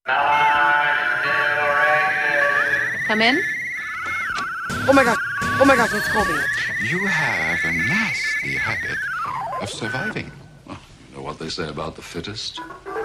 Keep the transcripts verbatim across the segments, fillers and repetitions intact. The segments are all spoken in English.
Come in. Oh my gosh. Oh my gosh, it's Colby. You have a nasty habit of surviving. Well, you know what they say about the fittest?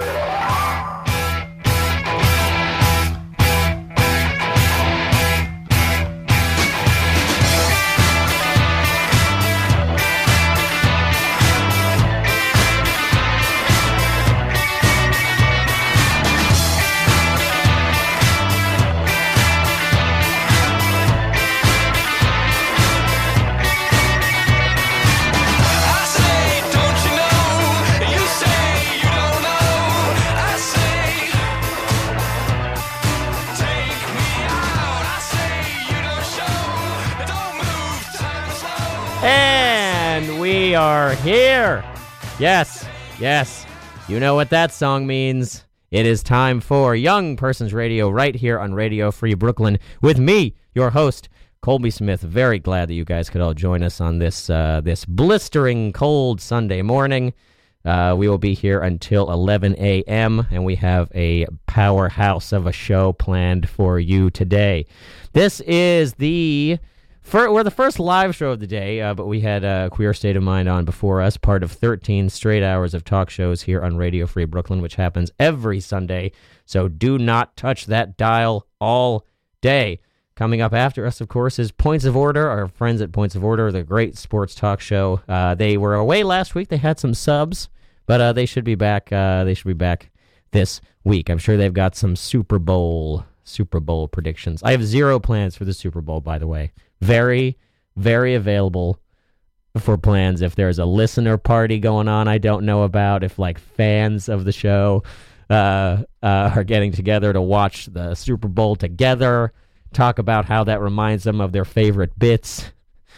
And we are here. Yes, yes. You know what that song means. It is time for Young Persons Radio right here on Radio Free Brooklyn with me, your host, Colby Smith. Very glad that you guys could all join us on this uh, this blistering cold Sunday morning. Uh, we will be here until eleven a.m., and we have a powerhouse of a show planned for you today. This is the... For, we're the first live show of the day, uh, but we had uh, Queer State of Mind on before us, part of thirteen straight hours of talk shows here on Radio Free Brooklyn, which happens every Sunday, so do not touch that dial all day. Coming up after us, of course, is Points of Order, our friends at Points of Order, the great sports talk show. Uh, they were away last week. They had some subs, but uh, they should be back. Uh, they should be back this week. I'm sure they've got some Super Bowl, Super Bowl predictions. I have zero plans for the Super Bowl, by the way. Very, very available for plans if there's a listener party going on I don't know about, if like fans of the show uh, uh, are getting together to watch the Super Bowl together, talk about how that reminds them of their favorite bits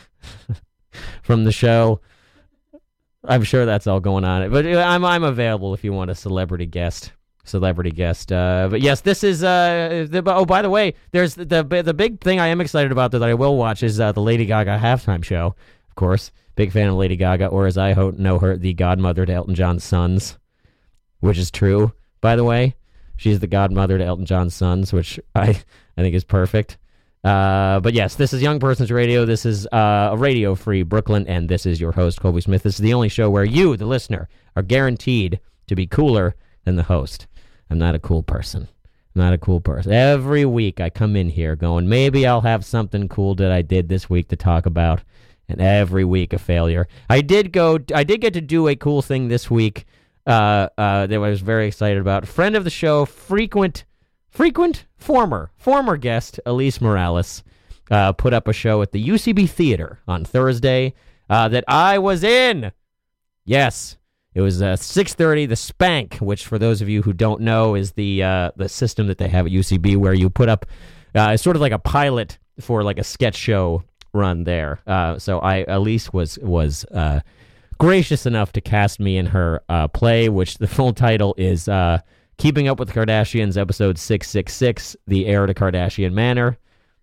from the show. I'm sure that's all going on. But I'm I'm available if you want a celebrity guest. Celebrity guest, uh, but yes, this is. Uh, the, oh, by the way, there's the the big thing I am excited about that I will watch is uh, the Lady Gaga halftime show. Of course, big fan of Lady Gaga, or as I ho- know her, the godmother to Elton John's sons, which is true. By the way, she's the godmother to Elton John's sons, which I I think is perfect. Uh, but yes, this is Young Persons Radio. This is uh, Radio Free Brooklyn, and this is your host Colby Smith. This is the only show where you, the listener, are guaranteed to be cooler than the host. I'm not a cool person. I'm not a cool person. Every week I come in here going, maybe I'll have something cool that I did this week to talk about, and every week a failure. I did go. I did get to do a cool thing this week uh, uh, that I was very excited about. Friend of the show, frequent, frequent, former, former guest, Elise Morales, uh, put up a show at the U C B Theater on Thursday uh, that I was in. Yes. It was uh, six thirty, the Spank, which for those of you who don't know is the uh, the system that they have at U C B where you put up, uh, it's sort of like a pilot for like a sketch show run there. Uh, so I Elise was was uh, gracious enough to cast me in her uh, play, which the full title is uh, Keeping Up with the Kardashians, episode six six six, The Heir to Kardashian Manor.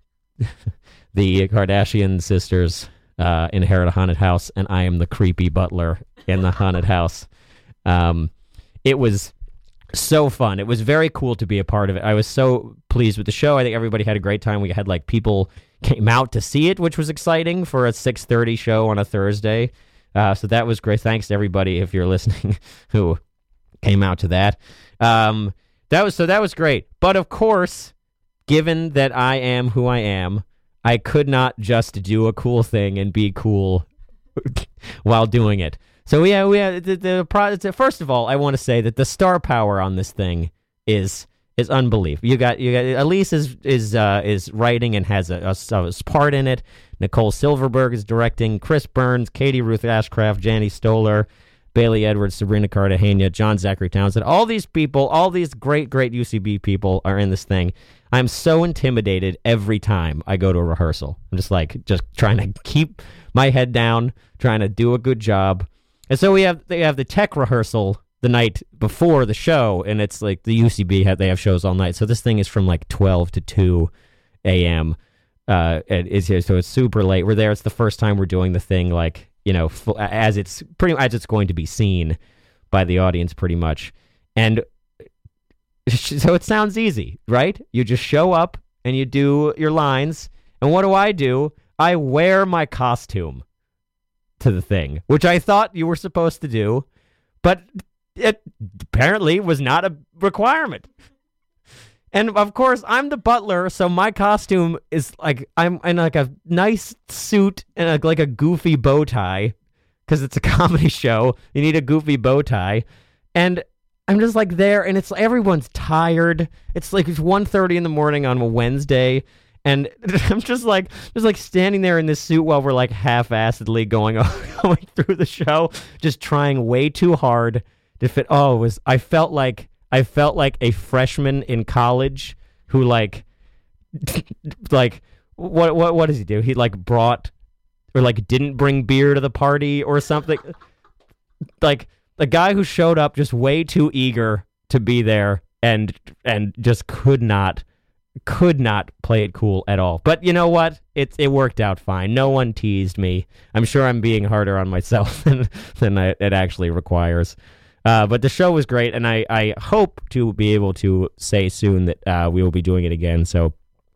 The Kardashian sisters uh, inherit a haunted house, and I am the creepy butler in the haunted house. Um, it was so fun. It was very cool to be a part of it. I was so pleased with the show. I think everybody had a great time. We had like people came out to see it, which was exciting for a six thirty show on a Thursday. Uh, so that was great. Thanks to everybody, if you're listening, who came out to that. Um, that was so that was great. But of course, given that I am who I am, I could not just do a cool thing and be cool while doing it. So yeah, we have the, the, the first of all, I want to say that the star power on this thing is is unbelievable. You got you got Elise is is uh, is writing and has a, a, a part in it. Nicole Silverberg is directing. Chris Burns, Katie Ruth Ashcraft, Janie Stoller, Bailey Edwards, Sabrina Cartagena, John Zachary Townsend. All these people, all these great great U C B people are in this thing. I'm so intimidated every time I go to a rehearsal. I'm just like just trying to keep my head down, trying to do a good job. And so we have they have the tech rehearsal the night before the show, and it's like the U C B have they have shows all night. So this thing is from like twelve to two a.m. Uh, and it's so it's super late. We're there. It's the first time we're doing the thing like you know full, as it's pretty as it's going to be seen by the audience, pretty much. And so it sounds easy, right? You just show up and you do your lines. And what do I do? I wear my costume to the thing, which I thought you were supposed to do, but it apparently was not a requirement. And of course, I'm the butler, so my costume is like I'm in like a nice suit and a, like a goofy bow tie, because it's a comedy show. You need a goofy bow tie, and I'm just like there, and it's everyone's tired. It's like it's one thirty in the morning on a Wednesday, and I'm just like just like standing there in this suit while we're like half-assedly going going through the show, just trying way too hard to fit. Oh, it was I felt like. I felt like a freshman in college who like, like what what what does he do? He like brought or like didn't bring beer to the party or something. Like the guy who showed up just way too eager to be there and and just could not could not play it cool at all. But you know what? It it worked out fine. No one teased me. I'm sure I'm being harder on myself than than I, it actually requires. Uh, but the show was great, and I, I hope to be able to say soon that uh, we will be doing it again, so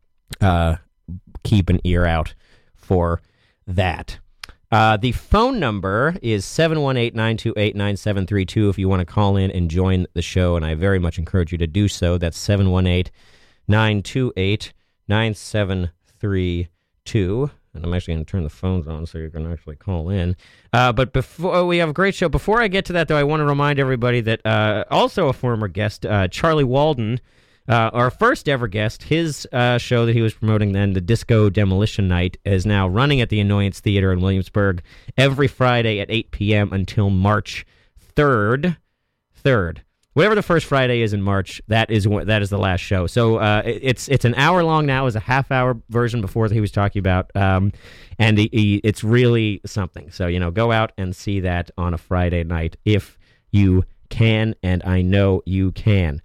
uh, keep an ear out for that. Uh, the phone number is seven one eight, nine two eight, nine seven three two if you want to call in and join the show, and I very much encourage you to do so. That's seven one eight, nine two eight, nine seven three two. And I'm actually going to turn the phones on so you can actually call in. Uh, but before oh, we have a great show. Before I get to that, though, I want to remind everybody that uh, also a former guest, uh, Charlie Walden, uh, our first ever guest, his uh, show that he was promoting then, the Disco Demolition Night, is now running at the Annoyance Theater in Williamsburg every Friday at eight p.m. until March third. third. Whatever the first Friday is in March, that is that is the last show. So uh, it's it's an hour long now. It was a half hour version before that he was talking about, um, and he, he, it's really something. So you know, go out and see that on a Friday night if you can, and I know you can.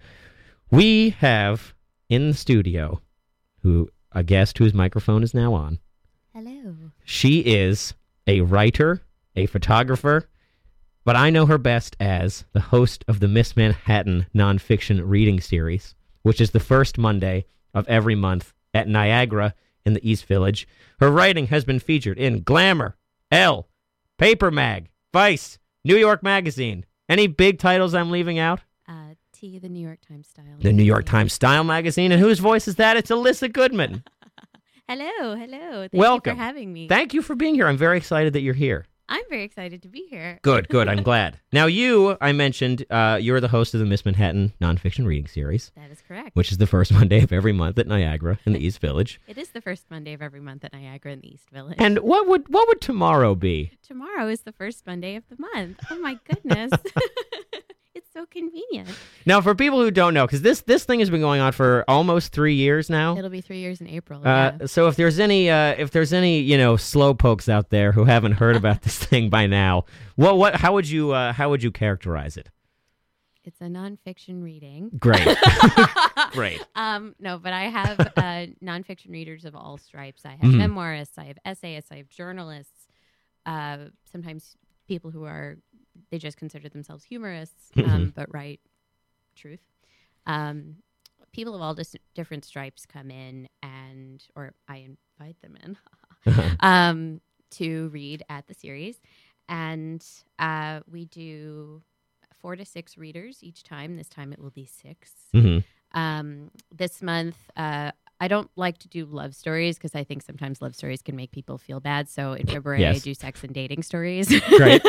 We have in the studio who a guest whose microphone is now on. Hello. She is a writer, a photographer. But I know her best as the host of the Miss Manhattan nonfiction reading series, which is the first Monday of every month at Niagara in the East Village. Her writing has been featured in Glamour, Elle, Paper Mag, Vice, New York Magazine. Any big titles I'm leaving out? Uh, T, the New York Times Style. The New York Times Style magazine. And whose voice is that? It's Alyssa Goodman. Hello, hello. Thank Welcome. you for having me. Thank you for being here. I'm very excited that you're here. I'm very excited to be here. Good, good. I'm glad. Now, you, I mentioned, uh, you're the host of the Miss Manhattan nonfiction reading series. That is correct. Which is the first Monday of every month at Niagara in the East Village. It is the first Monday of every month at Niagara in the East Village. And what would what would tomorrow be? Tomorrow is the first Monday of the month. Oh, my goodness. It's so convenient. Now, for people who don't know, because this, this thing has been going on for almost three years now. It'll be three years in April. Uh, yeah. So if there's any uh, if there's any you know slow pokes out there who haven't heard about this thing by now, what what how would you uh, how would you characterize it? It's a nonfiction reading. Great, great. Um, no, but I have uh, nonfiction readers of all stripes. I have Mhm. memoirists, I have essayists, I have journalists. Uh, sometimes people who are they just consider themselves humorists, um, Mhm. but write truth. Um, people of all dis- different stripes come in, and or I invite them in um, to read at the series, and uh, we do four to six readers each time. This time it will be six. Mhm. Um, this month, uh, I don't like to do love stories because I think sometimes love stories can make people feel bad. So in February, Yes. I do sex and dating stories. Great.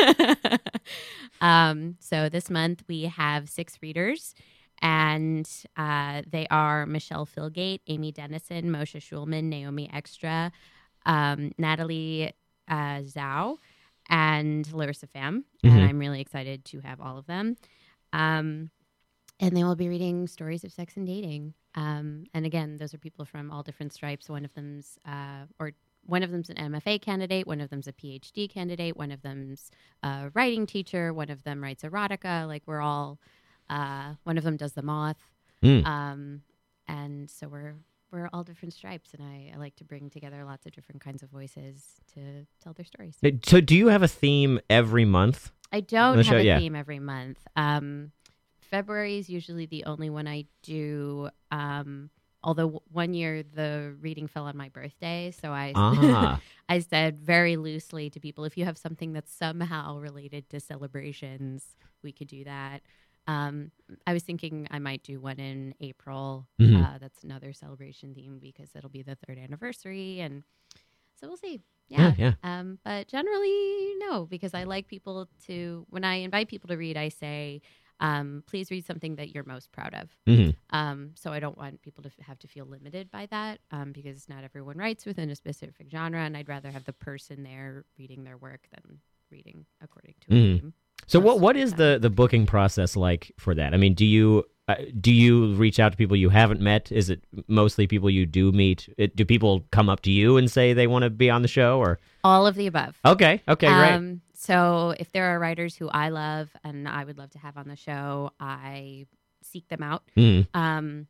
um, so this month we have six readers, and uh, they are Michelle Philgate, Amy Dennison, Moshe Schulman, Naomi Extra, um, Natalie uh, Zhao, and Larissa Pham. Mhm. And I'm really excited to have all of them. Um, and they will be reading stories of sex and dating. Um, and again, those are people from all different stripes. One of them's, uh, or one of them's an M F A candidate. One of them's a P H D candidate. One of them's a writing teacher. One of them writes erotica. Like we're all, uh, one of them does The Moth. Mm. Um, and so we're, we're all different stripes. And I, I like to bring together lots of different kinds of voices to tell their stories. So do you have a theme every month? I don't The have show, a yeah. theme every month. Um, February is usually the only one I do. Um, although w- one year the reading fell on my birthday, so I Ah. I said very loosely to people, if you have something that's somehow related to celebrations, we could do that. Um, I was thinking I might do one in April. Mhm. Uh, that's another celebration theme because it'll be the third anniversary, and so we'll see. Yeah, Yeah. yeah. Um, but generally, no, because I like people to, when I invite people to read, I say, um, please read something that you're most proud of. Mhm. Um, so I don't want people to f- have to feel limited by that um, because not everyone writes within a specific genre, and I'd rather have the person there reading their work than reading according to a Mhm. theme. So Most what of what the is time. the, the booking process like for that? I mean, do you uh, do you reach out to people you haven't met? Is it mostly people you do meet? It, do people come up to you and say they want to be on the show? Or All of the above. okay, okay, great. Um, so if there are writers who I love and I would love to have on the show, I seek them out. Mhm. Um,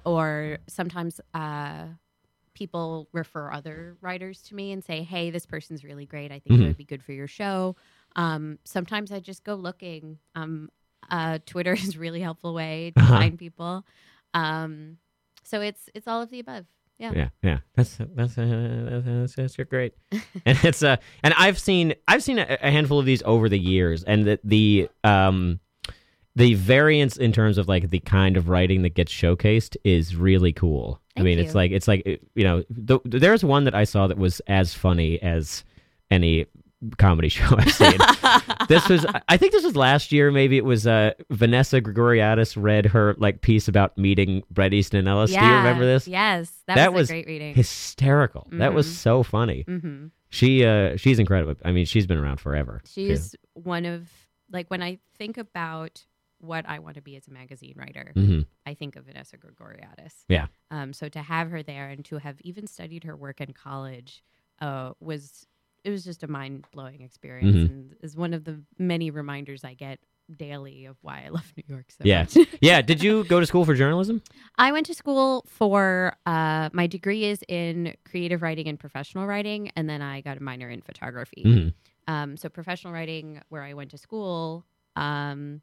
or sometimes uh, people refer other writers to me and say, hey, this person's really great. I think Mhm. they would be good for your show. Um, sometimes I just go looking. Um, uh, Twitter is a really helpful way to Uh-huh. find people. Um, so it's it's all of the above. Yeah. Yeah, yeah, that's that's uh, that's, that's you're great, and it's uh, and I've seen I've seen a, a handful of these over the years, and the the um the variance in terms of like the kind of writing that gets showcased is really cool. I Thank mean, you. it's like it's like you know, the, there's one that I saw that was as funny as any comedy show I've seen. This was, I think this was last year. Maybe it was uh, Vanessa Gregoriadis read her like piece about meeting Bret Easton and Ellis. Do you remember this? Yes. That, That was, was a great reading. Hysterical. That was Mhm. so funny. Mm-hmm. She uh, she's incredible. I mean, she's been around forever. too. She's one of, like, when I think about what I want to be as a magazine writer, Mhm. I think of Vanessa Gregoriadis. Yeah. Um, so to have her there and to have even studied her work in college uh, was, it was just a mind-blowing experience Mhm. and is one of the many reminders I get daily of why I love New York so Yeah. much. Yeah. Did you go to school for journalism? I went to school for, uh, my degree is in creative writing and professional writing, and then I got a minor in photography. Mhm. Um, so professional writing, where I went to school, um,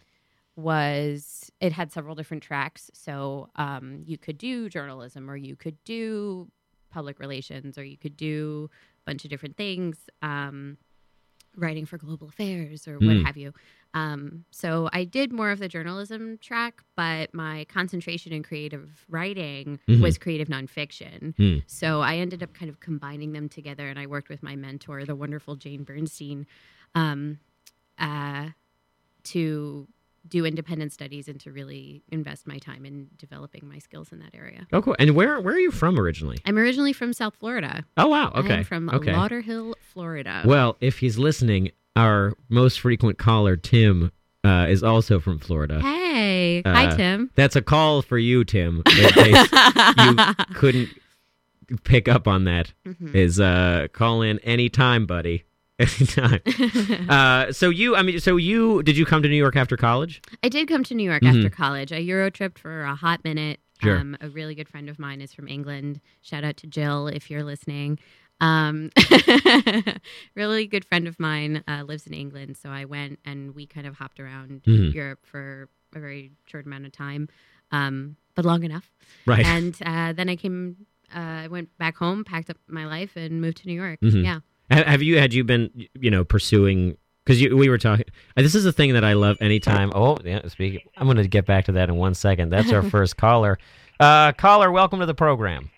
was it had several different tracks. So um, you could do journalism, or you could do public relations, or you could do a bunch of different things, um, writing for global affairs, or what Mm. have you. Um, so I did more of the journalism track, but my concentration in creative writing Mhm. was creative nonfiction. Mm. So I ended up kind of combining them together, and I worked with my mentor, the wonderful Jane Bernstein, um, uh, to do independent studies and to really invest my time in developing my skills in that area. Oh, cool. And where where are you from originally? I'm originally from South Florida. Oh, wow. Okay. I'm from okay. Lauderhill, Florida. Well, if he's listening, our most frequent caller, Tim, uh, is also from Florida. Hey, Uh, hi, Tim. That's a call for you, Tim. In case you couldn't pick up on that. Mhm. Is uh, call in anytime, buddy. Anytime. uh, so you, I mean, so you, did you come to New York after college? I did come to New York Mhm. after college. I Eurotripped for a hot minute. Sure. Um, a really good friend of mine is from England. Shout out to Jill if you're listening. Um, really good friend of mine uh, lives in England, so I went and we kind of hopped around Mhm. Europe for a very short amount of time, um, but long enough. Right. And uh, then I came, uh, I went back home, packed up my life, and moved to New York. Mhm. Yeah. Ha- Have you had you been you know pursuing because we were talking uh, this is the thing that I love anytime oh yeah speaking I'm going to get back to that in one second. That's our first caller. Uh caller, welcome to the program.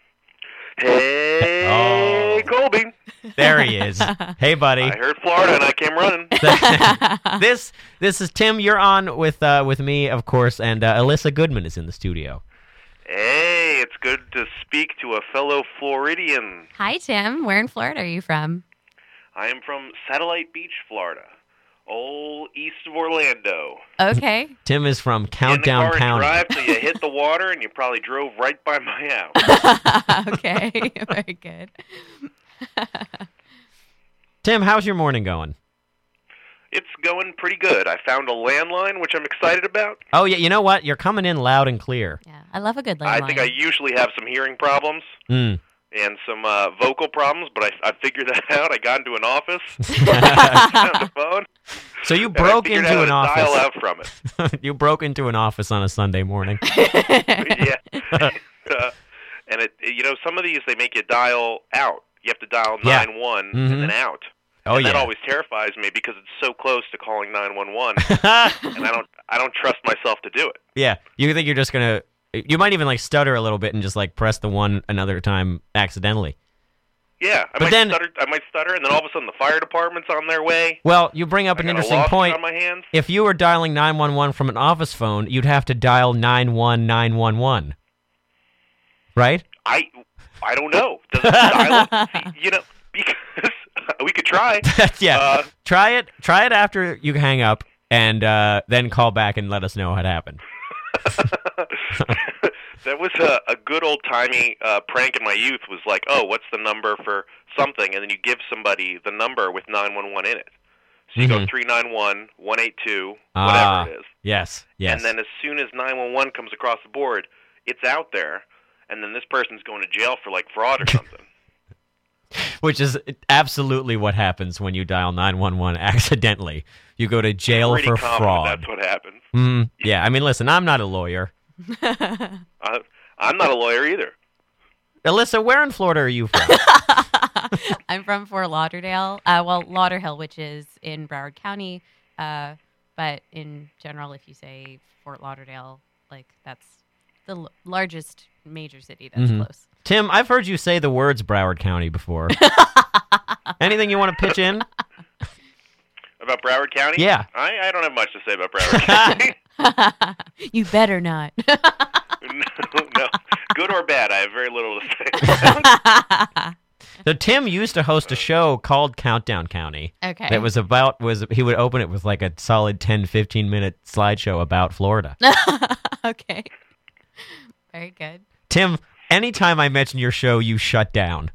Hey, Oh. Colby. There he is. Hey buddy. I heard Florida and I came running. this this is Tim. You're on with uh with me, of course, and uh, Alyssa Goodman is in the studio. Hey, it's good to speak to a fellow Floridian. Hi, Tim. Where in Florida are you from? I am from Satellite Beach, Florida. Old east of Orlando. Okay. Tim is from Countdown In the car County. and drive till you hit the water and you probably drove right by my house. Okay. Very good. Tim, how's your morning going? It's going pretty good. I found a landline, which I'm excited about. Oh yeah, you know what? You're coming in loud and clear. Yeah, I love a good landline. I think I usually have some hearing problems. Mm. and some uh, vocal problems, but I, I figured that out. I got into an office, on the phone. So you and I broke figured into out an how to office. Dial out from it. You broke into an office on a Sunday morning. Yeah. uh, and it, you know, some of these they make you dial out. You have to dial Yeah. nine one Mhm. and then out. Oh and yeah. that always terrifies me because it's so close to calling nine one one, and I don't I don't trust myself to do it. Yeah, you think you're just gonna? You might even like stutter a little bit and just like press the one another time accidentally. Yeah, I But might then- stutter. I might stutter, and then all of a sudden the fire department's on their way. Well, you bring up I an got a interesting lawsuit point. on my hands. If you were dialing nine one one from an office phone, you'd have to dial nine one nine one one, right? I I don't know. Does it dial it? See, you know, because we could try. Yeah. Uh, Try it. Try it after you hang up, and uh, then call back and let us know what happened. That was a, a good old timey uh, prank in my youth. Was like, oh, what's the number for something, and then you give somebody the number with nine one one in it. So you Mhm. go three nine one one eight two, Ah, whatever it is. Yes. Yes. And then as soon as nine one one comes across the board, it's out there, and then this person's going to jail for like fraud or something. Which is absolutely what happens when you dial nine one one accidentally. You go to jail Pretty for confident fraud. That's what happens. Mm, yeah, I mean, listen, I'm not a lawyer. Uh, I'm not a lawyer either. Alyssa, where in Florida are you from? I'm from Fort Lauderdale. Uh, well, Lauderhill, which is in Broward County. Uh, but in general, if you say Fort Lauderdale, like that's the l- largest major city that's Mhm. close. Tim, I've heard you say the words Broward County before. Anything you want to pitch in? About Broward County? Yeah. I, I don't have much to say about Broward County. You better not. no, no. Good or bad, I have very little to say. So Tim used to host a show called Countdown County. Okay. That was about was he would open it with like a solid ten, fifteen minute slideshow about Florida. Okay. Very good. Tim, anytime I mention your show, you shut down.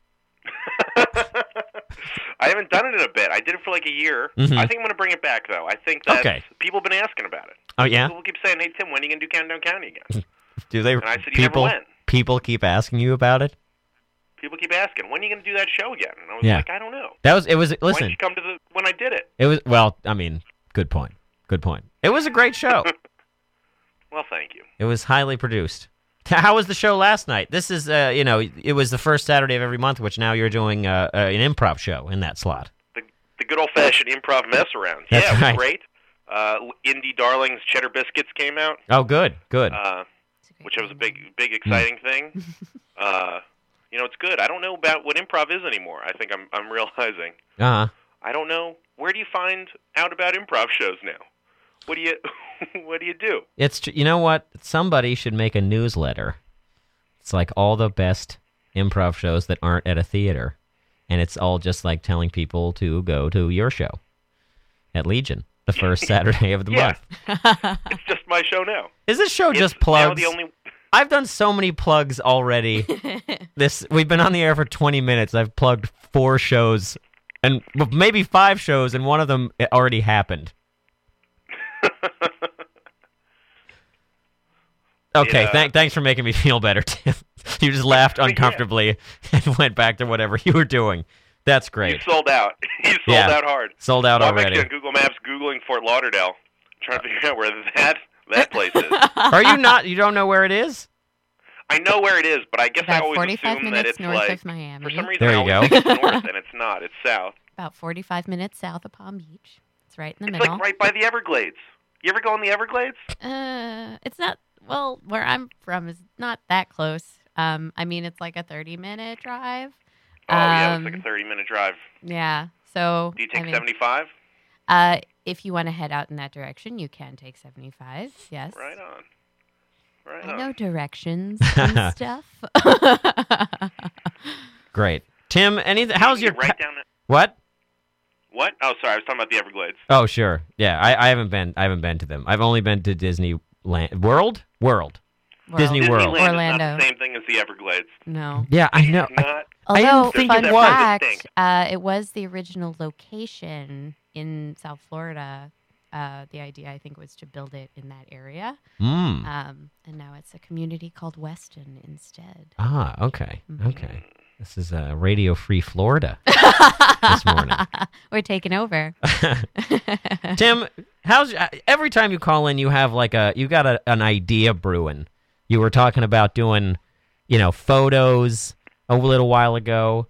I haven't done it in a bit. I did it for like a year. Mhm. I think I'm going to bring it back, though. I think that Okay. people have been asking about it. Oh yeah? People keep saying, hey, Tim, when are you going to do Countdown County again? Do they And I said, you never people went. people keep asking you about it? People keep asking, when are you going to do that show again? And I was Yeah. like, I don't know. That was it was Why listen. didn't you come to the when I did it? It was well, I mean, good point. Good point. It was a great show. Well, thank you. It was highly produced. How was the show last night? This is, uh, you know, it was the first Saturday of every month, which now you're doing uh, uh, an improv show in that slot. The, the good old-fashioned improv mess around. That's yeah, it was right. great. Uh, Indie Darlings Cheddar Biscuits came out, Oh, good, good. uh, It's a great which was a name. big, big, exciting thing. Uh, you know, it's good. I don't know about what improv is anymore. I think I'm, I'm realizing. Uh-huh. I don't know. Where do you find out about improv shows now? What do you, what do you do? It's tr- you know what? Somebody should make a newsletter. It's like all the best improv shows that aren't at a theater, and it's all just like telling people to go to your show at Legion the first Saturday of the Yeah. month. It's just my show now. Is this show It's just now plugs? the only. I've done so many plugs already. This we've been on the air for twenty minutes. I've plugged four shows, and well, maybe five shows, and one of them it already happened. Okay, Yeah. thank, thanks for making me feel better, Tim. You just laughed Yeah. uncomfortably and went back to whatever you were doing. That's You great. sold out. You sold Yeah. out hard. Sold out Well, I'm already. actually on Google Maps googling Fort Lauderdale, trying to figure out where that that place is. Are you not? You don't know where it is? I know where it is, but I guess I About always forty-five assume that minutes it's north like of Miami. for some reason There I you always go. think it's north, and it's not. It's south. About forty-five minutes south of Palm Beach. It's right in the It's middle. like right by the Everglades. You ever go in the Everglades? Uh, it's not, well, where I'm from is not that close. Um, I mean, it's like a thirty-minute drive. Oh yeah, it's like Um, a thirty-minute drive. Yeah. So, Do you I take mean, seventy-five? uh, if you want to head out in that direction, you can take seventy-five. Yes. Right on. Right I on. know directions and stuff. Great. Tim, anything? How's You your get right down? The, what? what? Oh, sorry, I was talking about the Everglades. Oh, sure. Yeah, I, I haven't been. I haven't been to them. I've only been to Disney Land World. World. Disney World. Disneyland Orlando. is not the same thing as the Everglades. No. Yeah, I know. It's not. I didn't Although, think fun it was. fact, Distinct. uh, it was the original location in South Florida. Uh, the idea, I think, was to build it in that area. Mm. Um, and now it's a community called Weston instead. Ah, okay. Mhm. Okay. This is uh, Radio Free Florida this morning. We're taking over. Tim, how's every time you call in, you have like a you got a, an idea brewing. You were talking about doing, you know, photos a little while ago.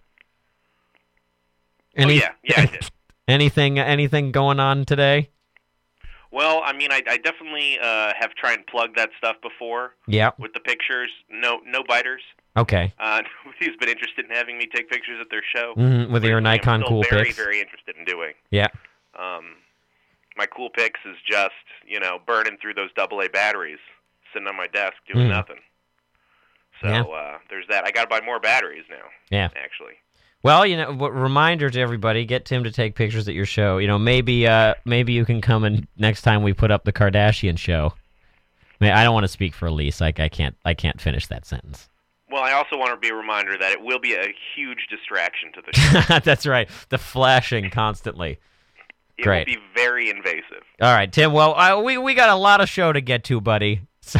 Any, oh yeah, yeah, I did. anything anything going on today? Well, I mean, I, I definitely uh, have tried and plug that stuff before. Yeah. With the pictures, no no biters. Okay. Uh, nobody's been interested in having me take pictures at their show. Mm-hmm, with your Which Nikon I'm still Cool very, Pics. very interested in doing. Yeah. Um, my Cool Pics is just, you know, burning through those double A batteries, sitting on my desk doing Mm. nothing. So Yeah. uh, there's that. I got to buy more batteries now. Yeah. Actually. Well, you know, w- reminder to everybody: get Tim to take pictures at your show. You know, maybe, uh, maybe you can come and next time we put up the Kardashian show. I mean, I don't want to speak for Elise. Like, I can't, I can't finish that sentence. Well, I also want to be a reminder that it will be a huge distraction to the show. That's right. The flashing constantly. It Great. will be very invasive. All right, Tim. Well, I, we we got a lot of show to get to, buddy. So.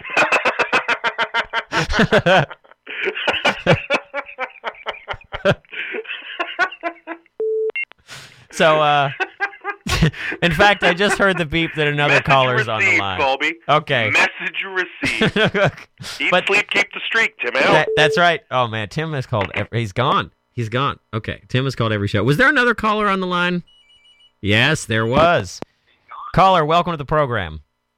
So, uh, in fact, I just heard the beep that another Message caller's on the received, line. Colby. Okay. Message received. Eat, But- sleep, keep the streak, Tim L. That- that's right. Oh man, Tim has called. Every, he's gone. He's gone. Okay, Tim has called every show. Was there another caller on the line? Yes, there was. Caller, welcome to the program.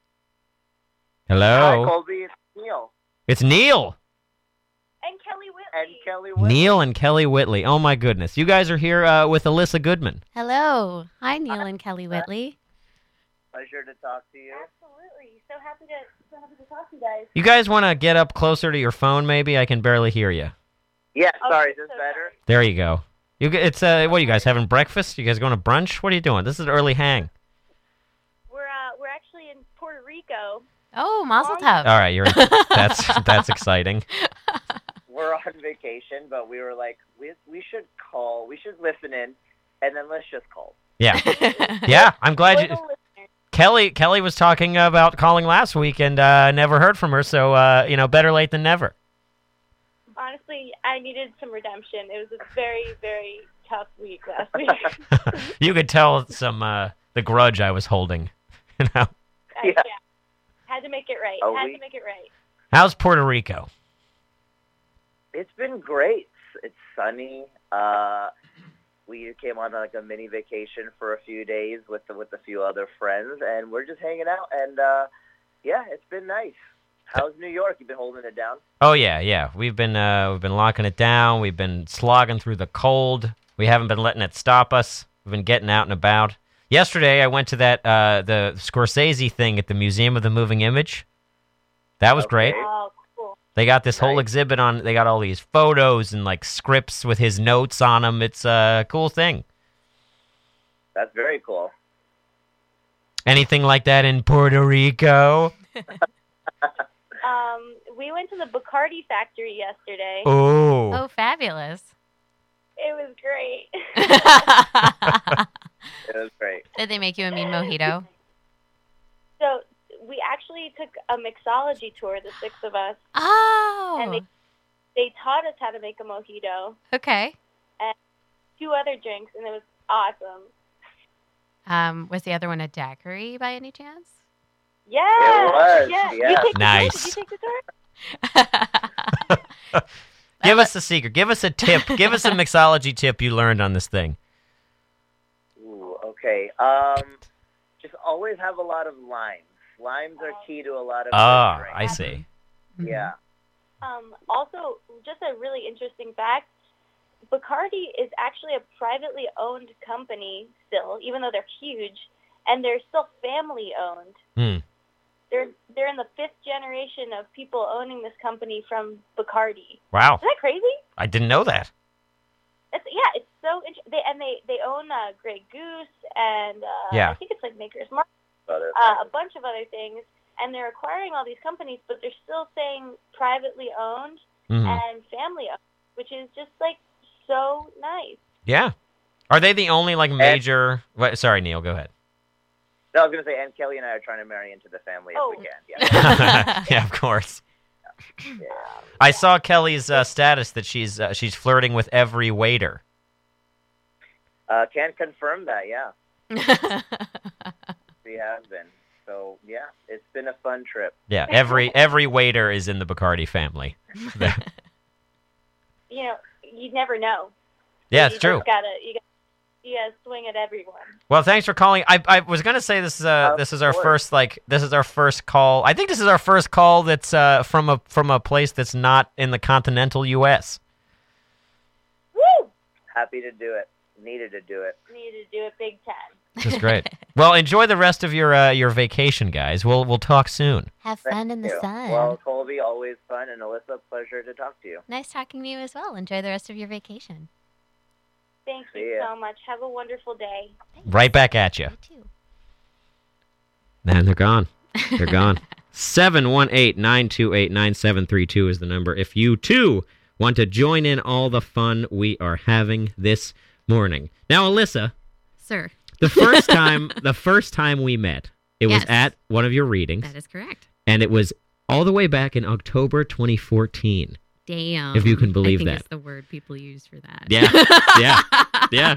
Hello. Hi, Colby. It's Neil. It's Neil. And Kelly Whitley. And Kelly Whitley. Neil and Kelly Whitley. Oh my goodness, you guys are here uh, with Alyssa Goodman. Hello. Hi, Neil and Kelly Whitley. Pleasure to talk to you. Absolutely. So happy to so happy to talk to you guys. You guys want to get up closer to your phone? Maybe I can barely hear you. Yeah, Oh, sorry. Is this so better? There you go. You g- it's uh, what are you guys having breakfast? You guys going to brunch? What are you doing? This is an early hang. We're uh, we're actually in Puerto Rico. Oh, Mazel Tov. All right, you're. That's that's exciting. We're on vacation, but we were like, we we should call. We should listen in, and then let's just call. Yeah, yeah. I'm glad you. Loyal listeners. Kelly Kelly was talking about calling last week and uh, never heard from her. So uh, you know, better late than never. Honestly, I needed some redemption. It was a very very tough week last week. You could tell some uh, the grudge I was holding. You know, I, Yeah. yeah. Had to make it right. A Had week. to make it right. how's Puerto Rico? It's been great. It's sunny. Uh, we came on like a mini vacation for a few days with the, with a few other friends, and we're just hanging out. And uh, yeah, it's been nice. How's New York? You been holding it down? Oh yeah, yeah. We've been uh, we've been locking it down. We've been slogging through the cold. We haven't been letting it stop us. We've been getting out and about. Yesterday, I went to that uh, the Scorsese thing at the Museum of the Moving Image. That was Okay. great. Oh, cool. They got this whole Nice. exhibit on. They got all these photos and like scripts with his notes on them. It's a cool thing. That's very cool. Anything like that in Puerto Rico? Um, we went to the Bacardi factory yesterday. Oh, Oh, fabulous. It was great. It was great. Did they make you a mean mojito? So we actually took a mixology tour, the six of us. Oh, And they they taught us how to make a mojito, okay. two other drinks, and it was awesome. Um, was the other one a daiquiri by any chance? Yeah, was, yeah. yeah. You take the Nice. tour? Did you take the tour? give us a secret. Give us a tip. Give us a mixology tip you learned on this thing. Ooh, okay. Um, just always have a lot of limes. Limes are key to a lot of Ah, good I drinks. see. Yeah. Um, also, just a really interesting fact, Bacardi is actually a privately owned company still, even though they're huge, and they're still family owned. Hmm. They're they're in the fifth generation of people owning this company from Bacardi. Wow, Isn't that crazy? I didn't know that. It's, yeah, it's so interesting. They, and they, they own uh, Grey Goose and uh, Yeah. I think it's like Maker's Mark, Other uh, a bunch of other things. And they're acquiring all these companies, but they're still saying privately owned Mhm. and family owned, which is just like so nice. Yeah. Are they the only like major? What, sorry, Neil. Go ahead. No, I was gonna say, and Kelly and I are trying to marry into the family Oh. if we can. Yeah. Yeah, of course. Yeah. I saw Kelly's uh, status that she's uh, she's flirting with every waiter. Uh, can confirm that, yeah. We have been. So, yeah, it's been a fun trip. Yeah, every every waiter is in the Bacardi family. You know, you never know. Yeah, you it's true. Just gotta, you gotta, you gotta swing at everyone. Well, thanks for calling. I I was gonna say this is uh Of this is our course. first like this is our first call. I think this is our first call that's uh from a from a place that's not in the continental U S. Woo! Happy to do it. Needed to do it. Needed to do it big time. That's great. Well, enjoy the rest of your uh, your vacation, guys. We'll we'll talk soon. Have fun in the Thank you. sun. Well, Colby, always fun, and Alyssa, pleasure to talk to you. Nice talking to you as well. Enjoy the rest of your vacation. Thank See you ya. so much. Have a wonderful day. Right back at you. You too. Man, they're gone. They're gone. seven one eight, nine two eight, nine seven three two is the number. If you, too, want to join in all the fun we are having this morning. Now, Alyssa, Sir, the first time the first time we met, it was Yes. at one of your readings, that is correct. and it was all the way back in October twenty fourteen. Damn. If you can believe I think that. It's the word people use for that. Yeah, yeah,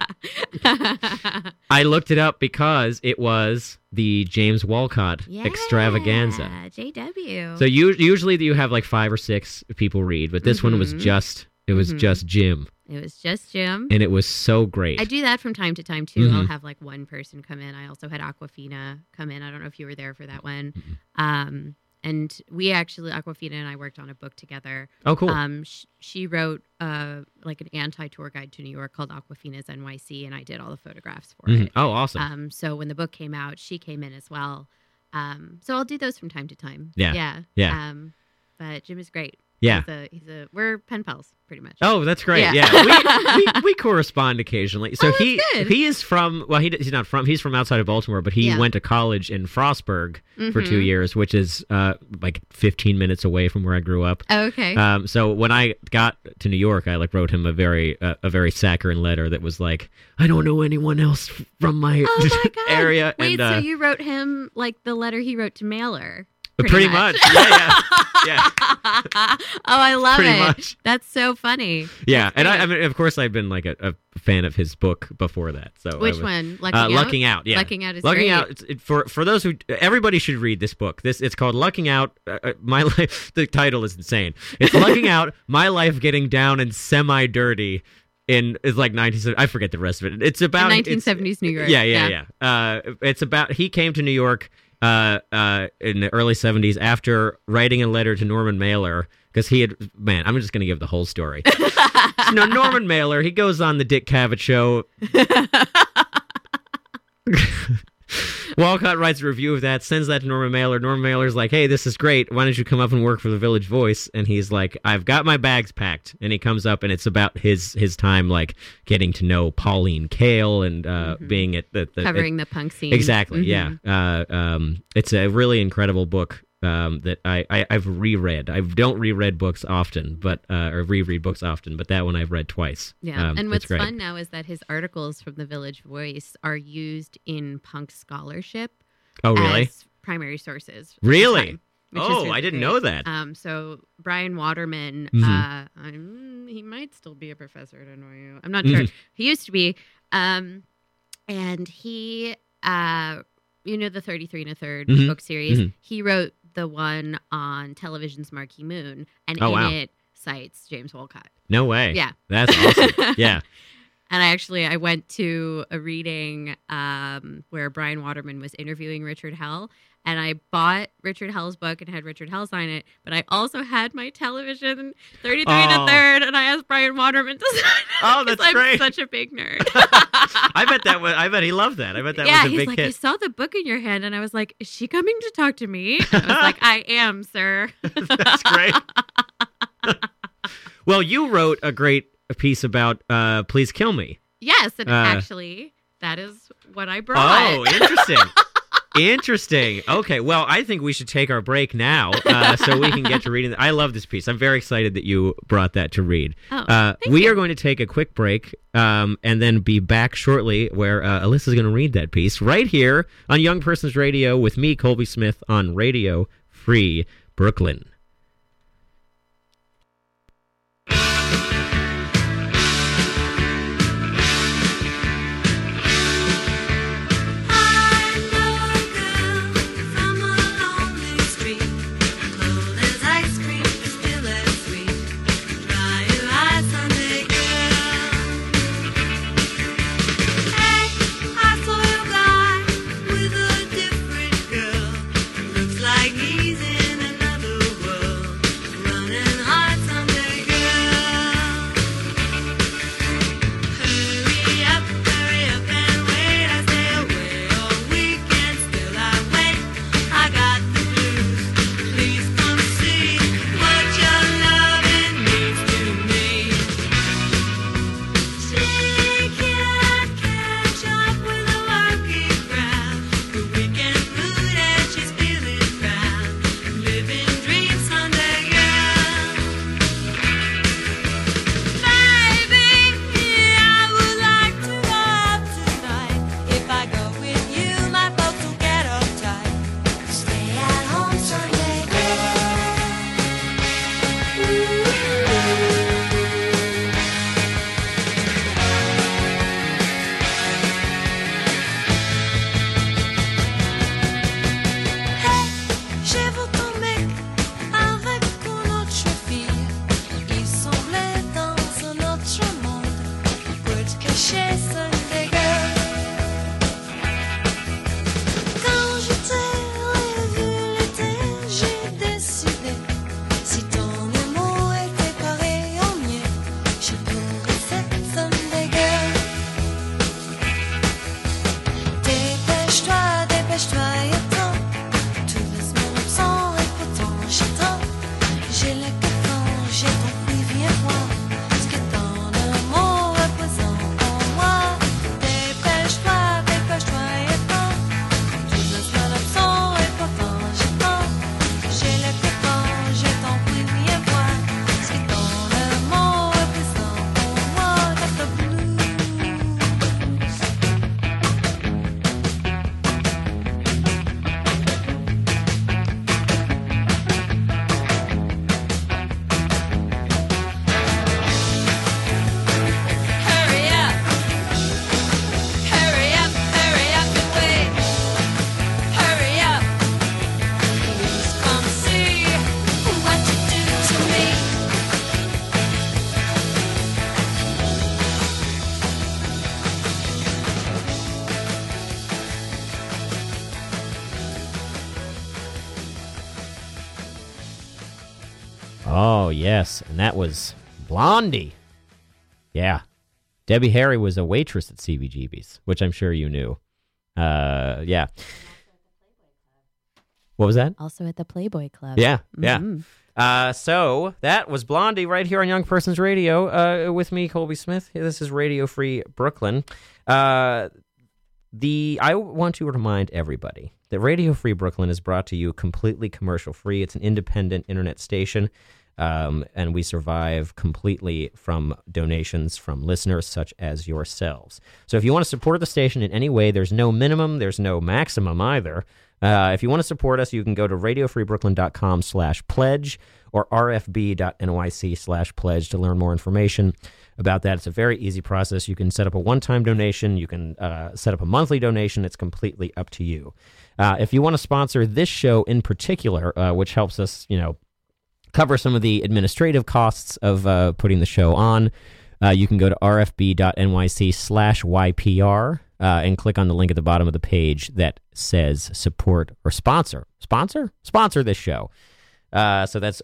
yeah. I looked it up because it was the James Walcott Yeah, extravaganza. J W. So you, usually you have like five or six people read, but this one was Mhm. just it was Mhm. just Jim, It was just Jim. and it was so great. I do that from time to time too. Mhm. I'll have like one person come in. I also had Aquafina come in. I don't know if you were there for that one. Mhm. Um, and we actually, Aquafina and I worked on a book together. Oh, cool. Um, sh- she wrote uh, like an anti-tour guide to New York called Aquafina's N Y C, and I did all the photographs for Mhm. it. Oh, awesome. Um, so when the book came out, she came in as well. Um, so I'll do those from time to time. Yeah. Yeah. Yeah. Um, but Jim is great. yeah. He's a, he's a, we're pen pals pretty much. Oh, that's great. Yeah, Yeah. we, we we correspond occasionally. So Oh, that's he good. he is from well, he he's not from he's from outside of Baltimore, but he Yeah. went to college in Frostburg for two Mhm. years, which is uh like fifteen minutes away from where I grew up. Oh, okay. Um, so when I got to New York, I like wrote him a very uh, a very saccharine letter that was like, I don't know anyone else from my, oh my God. area. Wait, and, uh, so you wrote him like the letter he wrote to Mailer? pretty, much. yeah, yeah, yeah. oh, I love Pretty it. much. That's so funny. Yeah, and I, great. I mean, of course, I've been like a, a fan of his book before that. So I Which was- one? Lucking Uh, Out? Lucking Out. Yeah, Lucking Out is Lucking great. Out. It's, it, for for those who everybody should read this book. This it's called Lucking Out. Uh, uh, my life. The title is insane. It's Lucking Out. My life getting down and semi dirty. In is like nineteen seventy. I forget the rest of it. It's about In nineteen it's- seventies New York. Yeah, yeah, yeah. Uh, it's about he came to New York uh, uh, in the early seventies after writing a letter to Norman Mailer because he had man. I'm just gonna give the whole story. So, no, Norman Mailer. He goes on the Dick Cavett show. Walcott writes a review of that, sends that to Norman Mailer. Norman Mailer's like, hey, this is great. Why don't you come up and work for the Village Voice? And he's like, I've got my bags packed. And he comes up, and it's about his his time, like, getting to know Pauline Kael and uh, Mhm. being at the... the Covering the punk scene. Exactly, Mhm. yeah. Uh, um, it's a really incredible book um, that I, I, I've reread. I don't reread books often, but uh, or reread books often, but that one I've read twice. Yeah, Um, and it's what's great. fun now is that his articles from the Village Voice are used in punk scholarship Oh, really? as primary sources. for the Really? time, which is Oh, really I didn't great. know that. Um, so Brian Waterman, Mhm. uh, I'm, he might still be a professor at N Y U. I'm not sure. Mhm. He used to be, um, and he, uh, you know, the thirty-three and a third Mhm. book series. Mhm. He wrote the one on television's Marquee Moon, and Oh, in wow. it cites James Walcott. No way. Yeah. That's awesome. Yeah. And I actually I went to a reading um, where Brian Waterman was interviewing Richard Hell, and I bought Richard Hell's book and had Richard Hell sign it. But I also had my television thirty-three and Oh. a third, and I asked Brian Waterman to sign it. Oh, 'cause that's I'm great. such a big nerd. I bet that was. I bet he loved that. I bet that yeah, was a he's big like, I hit. saw the book in your hand, and I was like, is she coming to talk to me? And I was like, I am, sir. That's great. Well, you wrote a great piece about uh, "Please Kill Me." Yes, and Uh, actually, that is what I brought. Oh, interesting. Interesting. Okay, well, I think we should take our break now uh, so we can get to reading. I love this piece. I'm very excited that you brought that to read. Oh, Uh, thank we you. are going to take a quick break um, and then be back shortly where uh, Alyssa's going to read that piece right here on Young Persons Radio with me, Colby Smith, on Radio Free Brooklyn. j'ai compris, viens voir ce que ton amour représente pour moi. Dépêche-toi, dépêche-toi et prends toute la seule option et pourtant j'attends. J'ai le coupon, j'ai ton prix, viens voir ce que ton amour représente pour moi. Docteur Blues. Hurry up, hurry up, hurry up and wait. Hurry up, please come see what you do to me. Oh, yes. And that was Blondie. Yeah. Debbie Harry was a waitress at C B G B's, which I'm sure you knew. Uh, yeah. What was that? Also at the Playboy Club. Yeah, yeah. Mhm. Uh, so that was Blondie right here on Young Persons Radio uh, with me, Colby Smith. This is Radio Free Brooklyn. Uh, the I want to remind everybody that Radio Free Brooklyn is brought to you completely commercial free. It's an independent internet station, um, and we survive completely from donations from listeners such as yourselves. So if you want to support the station in any way, there's no minimum, there's no maximum either. Uh, if you want to support us, you can go to radiofreebrooklyn.com slash pledge or rfb.nyc slash pledge to learn more information about that. It's a very easy process. You can set up a one-time donation. You can uh, set up a monthly donation. It's completely up to you. Uh, if you want to sponsor this show in particular, uh, which helps us, you know, cover some of the administrative costs of uh, putting the show on, uh, you can go to rfb.nyc slash ypr uh, and click on the link at the bottom of the page that says support or sponsor. Sponsor? Sponsor this show. Uh, so that's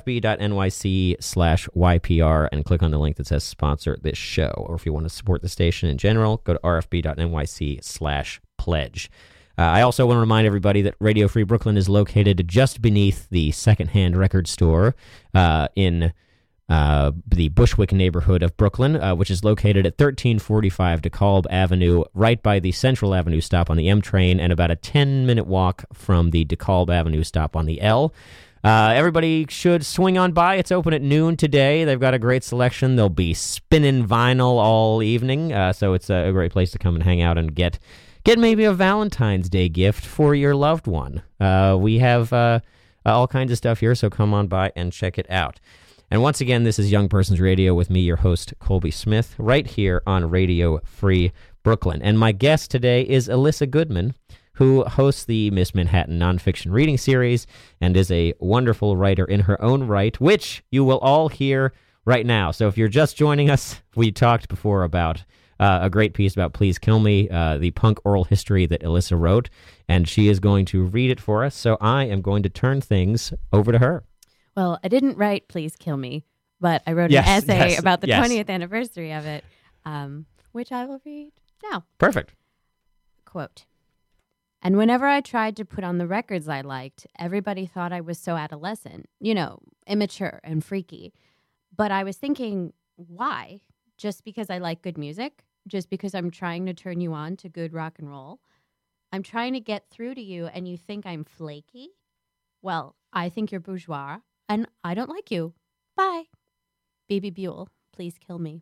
rfb.nyc slash ypr and click on the link that says sponsor this show. Or if you want to support the station in general, go to rfb.nyc slash pledge. Uh, I also want to remind everybody that Radio Free Brooklyn is located just beneath the secondhand record store uh, in uh, the Bushwick neighborhood of Brooklyn, uh, which is located at thirteen forty-five DeKalb Avenue, right by the Central Avenue stop on the M train, and about a ten-minute walk from the DeKalb Avenue stop on the L. Uh, everybody should swing on by. It's open at noon today. They've got a great selection. They'll be spinning vinyl all evening, uh, so it's a great place to come and hang out and get get maybe a Valentine's Day gift for your loved one. Uh, we have uh, all kinds of stuff here, so come on by and check it out. And once again, this is Young Persons Radio with me, your host, Colby Smith, right here on Radio Free Brooklyn. And my guest today is Alyssa Goodman, who hosts the Miss Manhattan nonfiction reading series and is a wonderful writer in her own right, which you will all hear right now. So if you're just joining us, we talked before about uh, a great piece about Please Kill Me, uh, the punk oral history that Alyssa wrote, and she is going to read it for us. So I am going to turn things over to her. Well, I didn't write Please Kill Me, but I wrote Yes, an essay yes, about the yes. twentieth anniversary of it, um, which I will read now. Perfect. Quote, "And whenever I tried to put on the records I liked, everybody thought I was so adolescent, you know, immature and freaky. But I was thinking, why? Just because I like good music? Just because I'm trying to turn you on to good rock and roll? I'm trying to get through to you and you think I'm flaky? Well, I think you're bourgeois and I don't like you. Bye. B B Buell, Please Kill Me."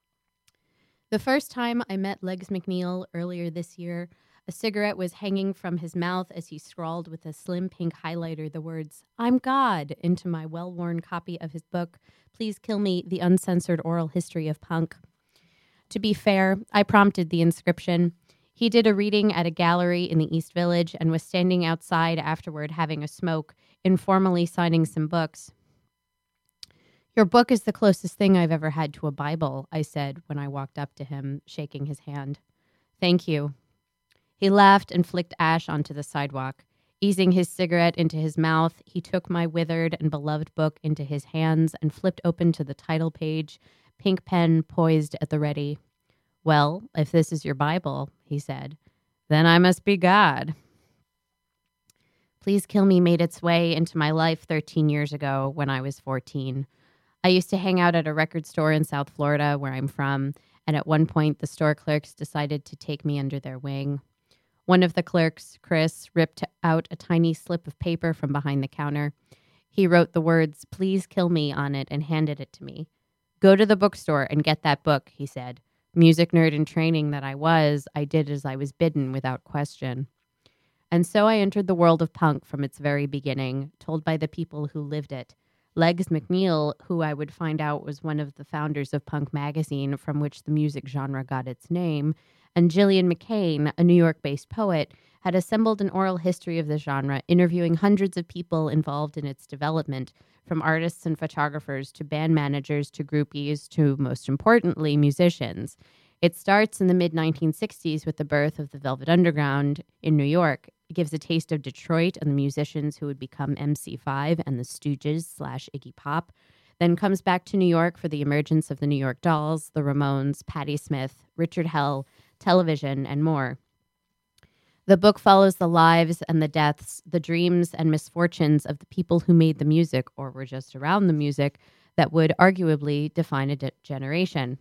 The first time I met Legs McNeil earlier this year, a cigarette was hanging from his mouth as he scrawled with a slim pink highlighter the words, "I'm God," into my well-worn copy of his book, Please Kill Me, The Uncensored Oral History of Punk. To be fair, I prompted the inscription. He did a reading at a gallery in the East Village and was standing outside afterward having a smoke, informally signing some books. "Your book is the closest thing I've ever had to a Bible," I said when I walked up to him, shaking his hand. "Thank you." He laughed and flicked ash onto the sidewalk. Easing his cigarette into his mouth, he took my withered and beloved book into his hands and flipped open to the title page, pink pen poised at the ready. "Well, if this is your Bible," he said, "then I must be God." Please Kill Me made its way into my life thirteen years ago when I was fourteen. I used to hang out at a record store in South Florida, where I'm from, and at one point the store clerks decided to take me under their wing. One of the clerks, Chris, ripped out a tiny slip of paper from behind the counter. He wrote the words, "Please kill me," on it and handed it to me. "Go to the bookstore and get that book," he said. Music nerd in training that I was, I did as I was bidden without question. And so I entered the world of punk from its very beginning, told by the people who lived it. Legs McNeil, who I would find out was one of the founders of Punk Magazine, from which the music genre got its name, and Gillian McCain, a New York-based poet, had assembled an oral history of the genre, interviewing hundreds of people involved in its development, from artists and photographers to band managers to groupies to, most importantly, musicians. It starts in the mid nineteen sixties with the birth of the Velvet Underground in New York. It gives a taste of Detroit and the musicians who would become M C five and the Stooges slash Iggy Pop. Then comes back to New York for the emergence of the New York Dolls, the Ramones, Patti Smith, Richard Hell, television, and more. The book follows the lives and the deaths, the dreams and misfortunes of the people who made the music, or were just around the music, that would arguably define a de- generation.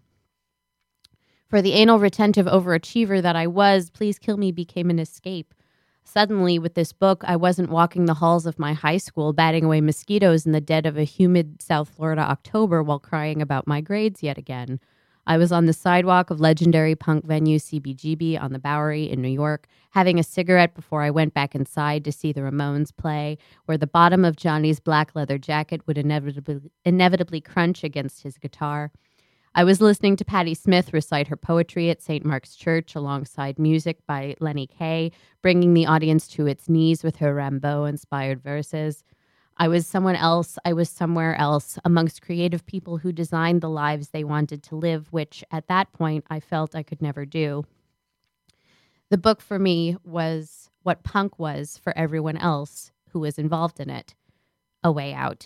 For the anal retentive overachiever that I was, Please Kill Me became an escape. Suddenly, with this book, I wasn't walking the halls of my high school, batting away mosquitoes in the dead of a humid South Florida October while crying about my grades yet again. I was on the sidewalk of legendary punk venue C B G B on the Bowery in New York, having a cigarette before I went back inside to see the Ramones play, where the bottom of Johnny's black leather jacket would inevitably, inevitably crunch against his guitar. I was listening to Patti Smith recite her poetry at Saint Mark's Church alongside music by Lenny Kaye, bringing the audience to its knees with her Rimbaud-inspired verses. I was someone else, I was somewhere else, amongst creative people who designed the lives they wanted to live, which at that point I felt I could never do. The book for me was what punk was for everyone else who was involved in it, a way out.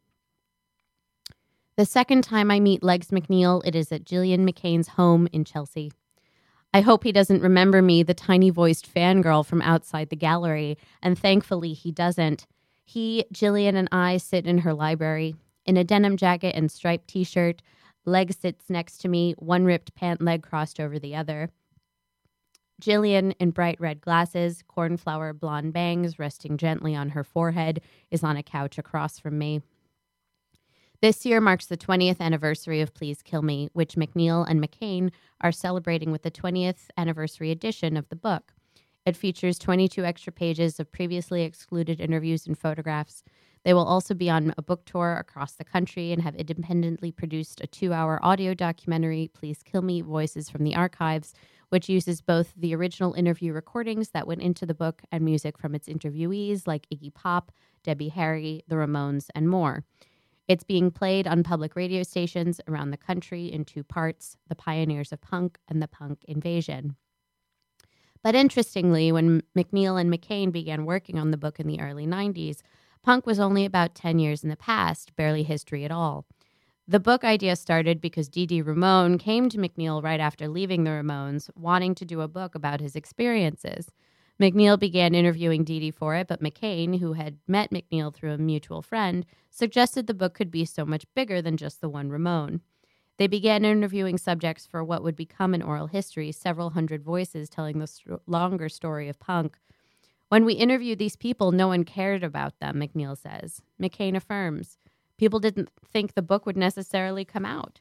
The second time I meet Legs McNeil, it is at Gillian McCain's home in Chelsea. I hope he doesn't remember me, the tiny-voiced fangirl from outside the gallery, and thankfully he doesn't. He, Gillian, and I sit in her library. In a denim jacket and striped T-shirt, Legs sits next to me, one ripped pant leg crossed over the other. Gillian, in bright red glasses, cornflower blonde bangs resting gently on her forehead, is on a couch across from me. This year marks the twentieth anniversary of Please Kill Me, which McNeil and McCain are celebrating with the twentieth anniversary edition of the book. It features twenty-two extra pages of previously excluded interviews and photographs. They will also be on a book tour across the country and have independently produced a two-hour audio documentary, Please Kill Me, Voices from the Archives, which uses both the original interview recordings that went into the book and music from its interviewees like Iggy Pop, Debbie Harry, the Ramones, and more. It's being played on public radio stations around the country in two parts, The Pioneers of Punk and The Punk Invasion. But interestingly, when McNeil and McCain began working on the book in the early nineties, punk was only about ten years in the past, barely history at all. The book idea started because Dee Dee Ramone came to McNeil right after leaving the Ramones, wanting to do a book about his experiences. McNeil began interviewing Dee Dee for it, but McCain, who had met McNeil through a mutual friend, suggested the book could be so much bigger than just the one Ramone. They began interviewing subjects for what would become an oral history, several hundred voices telling the st- longer story of punk. When we interviewed these people, no one cared about them, McNeil says. McCain affirms. People didn't think the book would necessarily come out.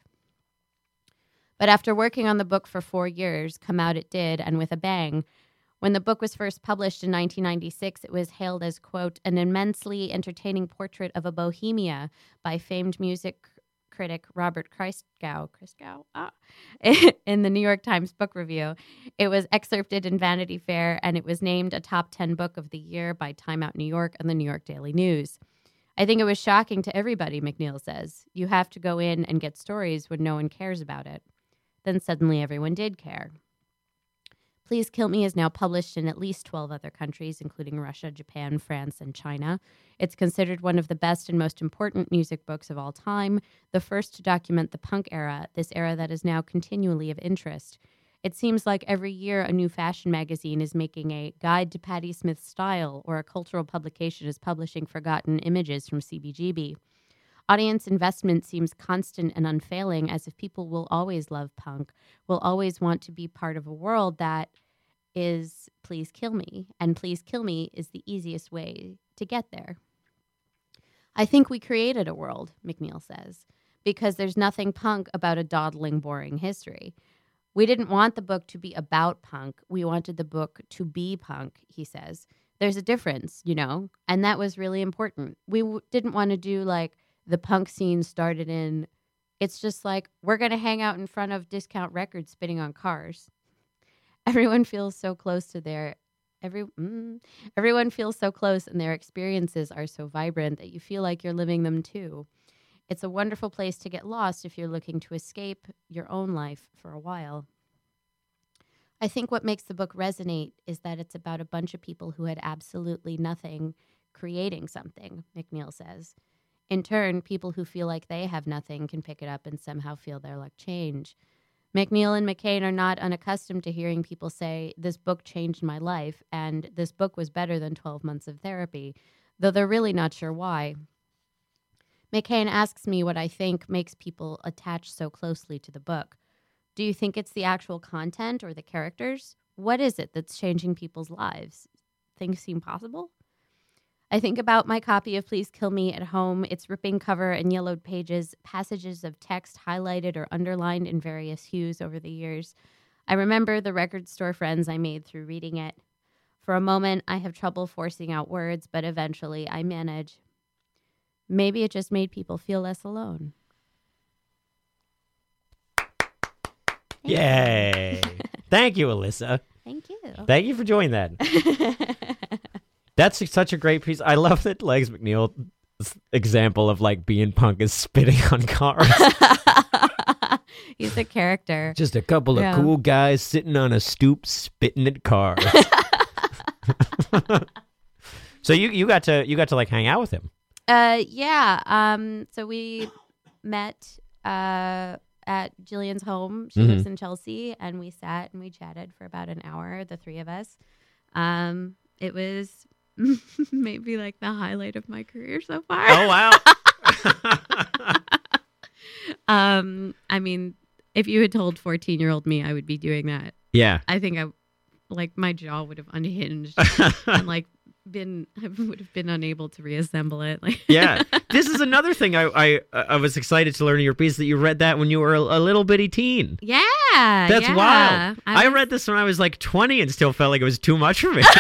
But after working on the book for four years, come out it did, and with a bang. When the book was first published in nineteen ninety-six, it was hailed as, quote, an immensely entertaining portrait of a bohemia by famed music critic Robert Christgau, Christgau ah, in the New York Times Book Review. It was excerpted in Vanity Fair, and it was named a top ten book of the year by Time Out New York and the New York Daily News. I think it was shocking to everybody, McNeil says. You have to go in and get stories when no one cares about it. Then suddenly everyone did care. Please Kill Me is now published in at least twelve other countries, including Russia, Japan, France, and China. It's considered one of the best and most important music books of all time, the first to document the punk era, this era that is now continually of interest. It seems like every year a new fashion magazine is making a guide to Patti Smith's style, or a cultural publication is publishing forgotten images from C B G B. Audience investment seems constant and unfailing, as if people will always love punk, will always want to be part of a world that is Please Kill Me, and Please Kill Me is the easiest way to get there. I think we created a world, McNeil says, because there's nothing punk about a dawdling, boring history. We didn't want the book to be about punk. We wanted the book to be punk, he says. There's a difference, you know, and that was really important. We w- didn't want to do like the punk scene started in. It's just like, we're going to hang out in front of Discount Records spitting on cars. Everyone feels so close to their every mm, everyone feels so close, and their experiences are so vibrant that you feel like you're living them too. It's a wonderful place to get lost if you're looking to escape your own life for a while. I think what makes the book resonate is that it's about a bunch of people who had absolutely nothing creating something, McNeil says. In turn, people who feel like they have nothing can pick it up and somehow feel their luck change. McNeil and McCain are not unaccustomed to hearing people say, this book changed my life, and this book was better than twelve months of therapy, though they're really not sure why. McCain asks me what I think makes people attach so closely to the book. Do you think it's the actual content or the characters? What is it that's changing people's lives? Things seem possible? I think about my copy of Please Kill Me at home, its ripping cover and yellowed pages, passages of text highlighted or underlined in various hues over the years. I remember the record store friends I made through reading it. For a moment, I have trouble forcing out words, but eventually I manage. Maybe it just made people feel less alone. Yay. Thank you, Alyssa. Thank you. Thank you for doing that. That's such a great piece. I love that Legs McNeil's example of like being punk is spitting on cars. He's a character. Just a couple of Yeah. cool guys sitting on a stoop spitting at cars. So you, you got to you got to like hang out with him. Uh, yeah. Um, so we met uh, at Jillian's home. She Mhm. lives in Chelsea, and we sat and we chatted for about an hour, the three of us. Um, it was maybe like the highlight of my career so far. Oh wow. um, I mean, if you had told fourteen-year-old me I would be doing that, Yeah. I think I, like, my jaw would have unhinged and like been I would have been unable to reassemble it. Like, Yeah. This is another thing I, I I was excited to learn in your piece that you read that when you were a, a little bitty teen. yeah, That's yeah. wild. I, was- read this when I was like twenty and still felt like it was too much for me.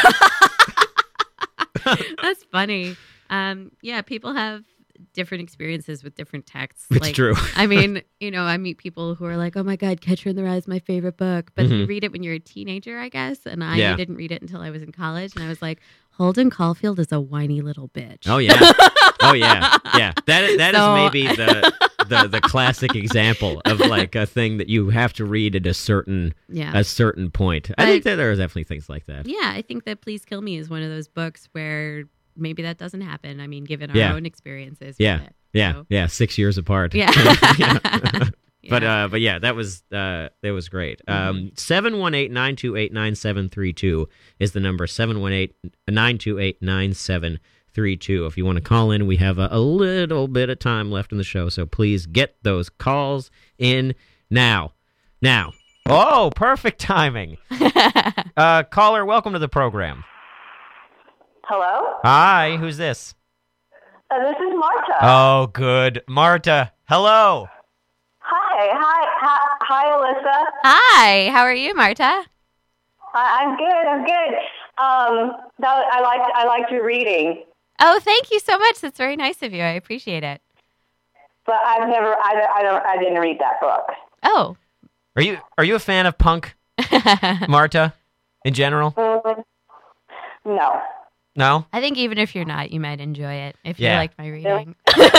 That's funny. Um, yeah, people have different experiences with different texts. It's like, true. I mean, you know, I meet people who are like, "Oh my God, Catcher in the Rye is my favorite book," but you Mhm. read it when you're a teenager, I guess. And I Yeah. didn't read it until I was in college, and I was like, Holden Caulfield is a whiny little bitch. Oh yeah. Oh yeah. Yeah. That that So- is maybe the the the classic example of like a thing that you have to read at a certain yeah. a certain point. I I- think that there are definitely things like that. Yeah, I think that Please Kill Me is one of those books where maybe that doesn't happen. I mean, given our Yeah. own experiences Yeah. with it. Yeah. So, Yeah. Six years apart. yeah. Yeah. But Yeah. uh, but yeah, that was uh, that was great. Um, seven one eight nine two eight nine seven three two is the number. Seven one eight nine two eight nine seven three two. If you want to call in, we have a, a little bit of time left in the show, so please get those calls in now. Now, oh, perfect timing. Uh, caller, welcome to the program. Hello? Hi, who's this? Uh, this is Marta. Oh, good, Marta. Hello. Hi, hi, hi, hi, Alyssa. Hi, how are you, Marta? Hi, I'm good. I'm good. Um, that, I liked I liked your reading, Oh, thank you so much. That's very nice of you. I appreciate it. but I've never I, I don't I didn't read that book. Oh. Are you are you a fan of punk, Marta, in general? Mm, no. No. I think even if you're not, you might enjoy it if Yeah. you liked my reading.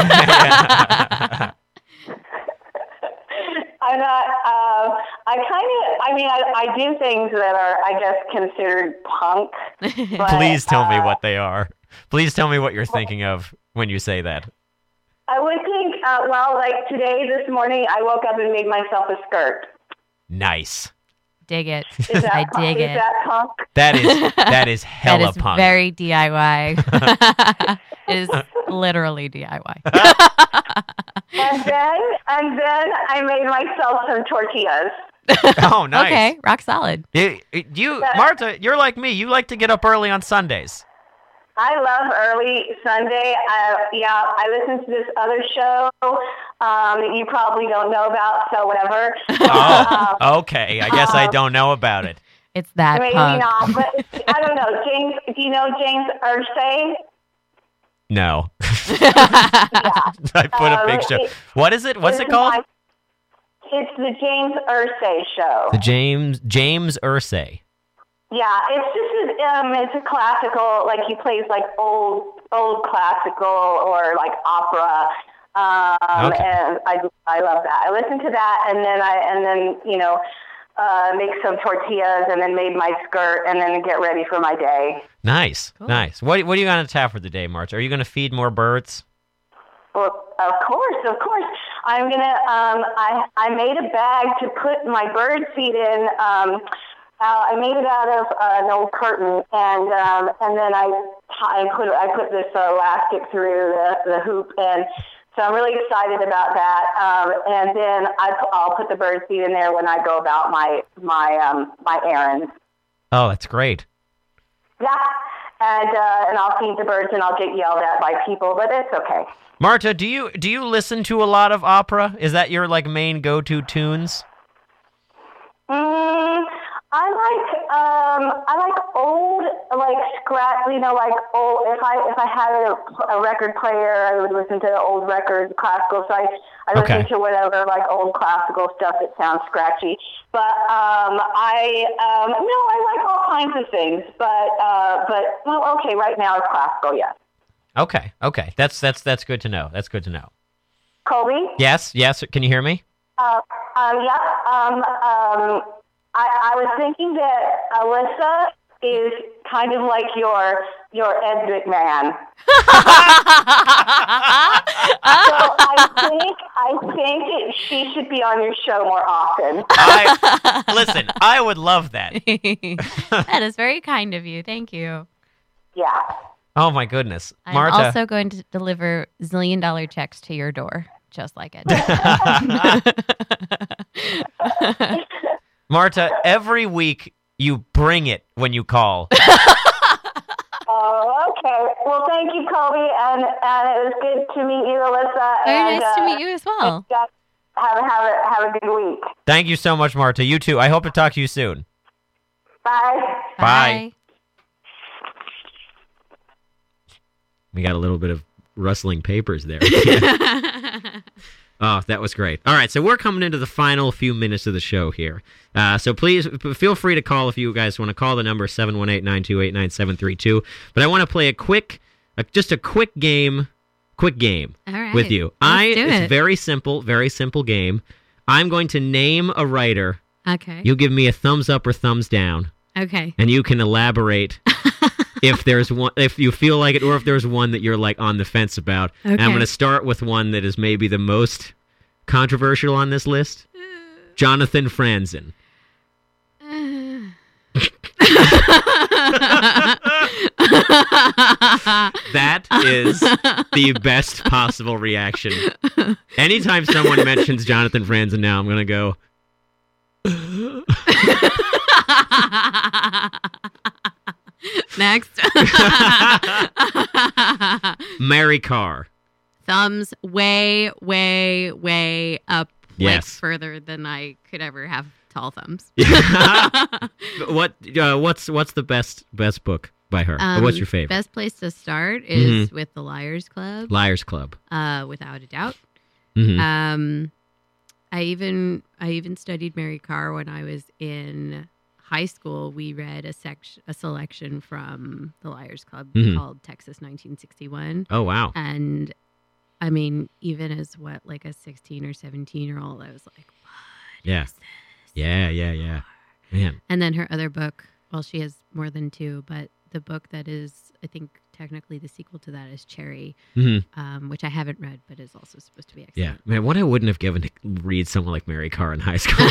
I'm not. Uh, I kind of. I mean, I, I do things that are, I guess, considered punk. But, Please tell me uh, what they are. Please tell me what you're thinking of when you say that. I would think. Uh, well, like today, this morning, I woke up and made myself a skirt. Nice. Dig it. Is that I punk? dig is it. that punk? That is that is That hella is punk. very D I Y. is literally D I Y. And then, and then I made myself some tortillas. Oh, nice. Okay, rock solid. You, you, Marta, you're like me. You like to get up early on Sundays. I love early Sunday. Uh, yeah, I listen to this other show um, that you probably don't know about, so whatever. Oh, Um, okay. I guess I don't know about it. It's that Maybe punk. not, but it's, I don't know. James, do you know James Irsay? No. Yeah. I put a Um, picture. it- What is it? What's This it is called? my- It's the James Irsay show. The James James Irsay. Yeah, it's just a, um, it's a classical. Like he plays like old old classical or like opera. Um, Okay. And I I love that. I listen to that, and then I and then you know. Uh, make some tortillas and then made my skirt and then get ready for my day. Nice, Cool. nice. What what are you going to tap for the day, March? Are you going to feed more birds? Well, of course, of course. I'm gonna. Um, I I made a bag to put my bird feed in. Um, uh, I made it out of uh, an old curtain, and um, and then I I put I put this uh, elastic through the, the hoop, and so I'm really excited about that. Um, and then I, I'll put the bird feed in there when I go about my my um, my errands. Oh, that's great. Yeah, and uh, and I'll feed the birds, and I'll get yelled at by people, but it's okay. Marta, do you do you listen to a lot of opera? Is that your like main go-to tunes? Mm, I like um I like old like scratch you know like old if I if I had a, a record player I would listen to old records classical so I I listen Okay. to whatever like old classical stuff that sounds scratchy but um I um no I like all kinds of things but uh but well okay right now it's classical yes. Okay, okay. That's that's that's good to know. That's good to know. Colby? Yes, yes. Can you hear me? Uh, um, yeah, um, um, I, I was thinking that Alyssa is kind of like your your Ed McMahon. So I think I think it, she should be on your show more often. I, listen, I would love that. That is very kind of you. Thank you. Yeah. Oh my goodness, I'm Marta. also going to deliver zillion dollar checks to your door, just like it. Marta, every week you bring it when you call. Oh, okay. Well, thank you, Colby, and and it was good to meet you, Alyssa. Very and, nice to uh, meet you as well. Have a have a have a good week. Thank you so much, Marta. You too. I hope to talk to you soon. Bye. Bye. We got a little bit of rustling papers there. Oh, that was great. All right, so we're coming into the final few minutes of the show here. Uh, so please p- feel free to call if you guys want to call. The number seven one eight, nine two eight, nine seven three two. But I want to play a quick, a, just a quick game, quick game All right. with you. Let's I do It's it. very simple, very simple game. I'm going to name a writer. Okay. You give me a thumbs up or thumbs down, Okay. and you can elaborate if there's one, if you feel like it, or if there's one that you're like on the fence about. And I'm Okay. going to start with one that is maybe the most controversial on this list. Jonathan Franzen. That is the best possible reaction. Anytime someone mentions Jonathan Franzen now, I'm going to go, Next. Mary Carr. Thumbs way, way, way up. Like Yes. further than I could ever have tall thumbs. what uh, what's what's the best best book by her? Or Um, what's your favorite? Best place to start is Mhm. with the Liars Club, Liars Club. uh, without a doubt. Mhm. Um, I even I even studied Mary Carr when I was in high school. We read a section, a selection from the Liars Club Mhm. called Texas nineteen sixty-one, Oh wow. and I mean, even as what like a sixteen or seventeen year old, I was like, what Yeah. is this? Yeah, yeah, yeah. Man. And then her other book, well, she has more than two, but the book that is, I think, technically the sequel to that is Cherry, Mm-hmm. um, which I haven't read, but is also supposed to be Yeah, excellent. man, what I wouldn't have given to read someone like Mary Carr in high school.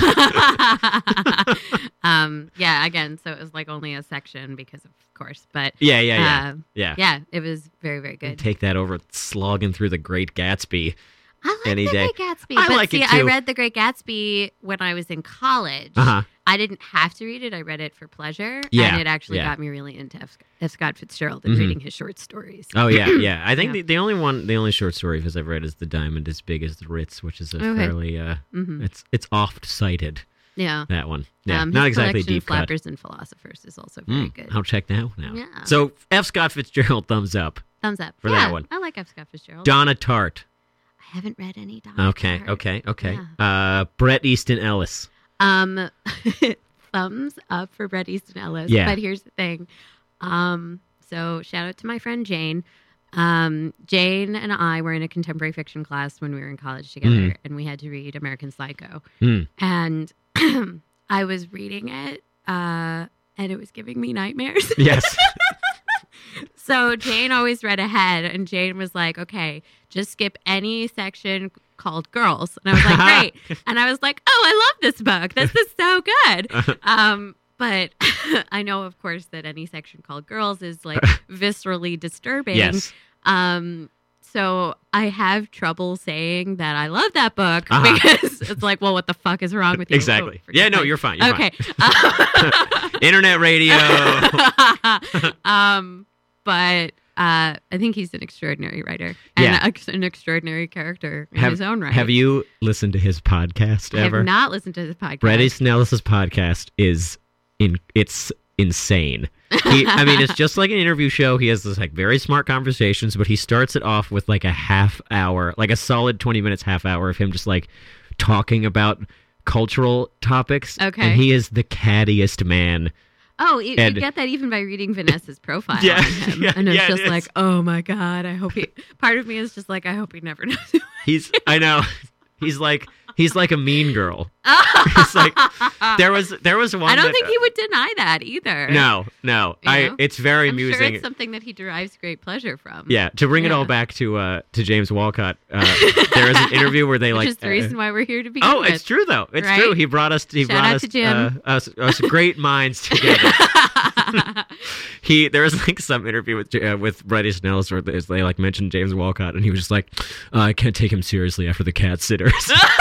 um, yeah, again, so it was like only a section because of course, but yeah, yeah, yeah, uh, yeah. yeah, it was very, very good. Take that over slogging through The Great Gatsby. I like any The day. Great Gatsby. I but like see, it I too. read The Great Gatsby when I was in college. Uh-huh. I didn't have to read it. I read it for pleasure. Yeah, And it actually yeah. got me really into F. F. Scott Fitzgerald and Mhm. reading his short stories. Oh yeah, yeah. I think Yeah. The, the only one, the only short story of his I've read is "The Diamond as Big as the Ritz," which is a Okay. fairly, uh, Mhm. it's it's oft cited. Yeah. That one, yeah, Um, not his exactly collection, deep cut. Flappers and Philosophers is also very Mm, good. I'll check that one out. Yeah. So F. Scott Fitzgerald, thumbs up Thumbs up. for yeah, that one. I like F. Scott Fitzgerald. Donna Tartt. I haven't read any Donna Okay, Tartt. okay, okay. Yeah. Uh, Bret Easton Ellis. Um, thumbs up for Bret Easton Ellis. Yeah. But here's the thing. Um, so shout out to my friend Jane. Um, Jane and I were in a contemporary fiction class when we were in college together, Mhm. and we had to read American Psycho. Mm. And I was reading it, uh, and it was giving me nightmares. Yes. So Jane always read ahead, and Jane was like, okay, just skip any section called girls. And I was like, great. And I was like, oh, I love this book. This is so good. Um, but I know, of course, that any section called girls is like viscerally disturbing. Yes. Um, so I have trouble saying that I love that book Uh-huh. because it's like, well, what the fuck is wrong with you? Exactly. Oh, Yeah, no, forget- you're fine. You're okay. fine. Internet radio. um, but uh, I think he's an extraordinary writer and Yeah. ex- an extraordinary character in have, his own right. Have you listened to his podcast I ever? have not listened to his podcast. Bret Easton Ellis's podcast is in. It's insane. He, I mean, it's just like an interview show. He has this like very smart conversations, but he starts it off with like a half hour, like a solid twenty minutes, half hour of him just like talking about cultural topics. Okay. And he is the cattiest man. Oh, you, And- you get that even by reading Vanessa's profile Yeah, on him. yeah, and it's yeah, just it is. like, oh my God, I hope he. Part of me is just like, I hope he never knows. He's. I know. He's like. He's like a mean girl. It's like there was there was one. I don't that- think he would deny that either. No, no. You I. know? It's very I'm amusing. sure it's something that he derives great pleasure from. Yeah, to bring it all Yeah. back to uh, to James Walcott, uh, there is an interview where they Which like. is the uh, reason why we're here to begin oh, with. it's true though. It's right? true. He brought us. He Shout brought out us, to Jim. Uh, us us great minds together. he there was like some interview with uh, with Bret Easton Ellis where they, they like mentioned James Walcott, and he was just like, uh, I can't take him seriously after the Cat Sitters.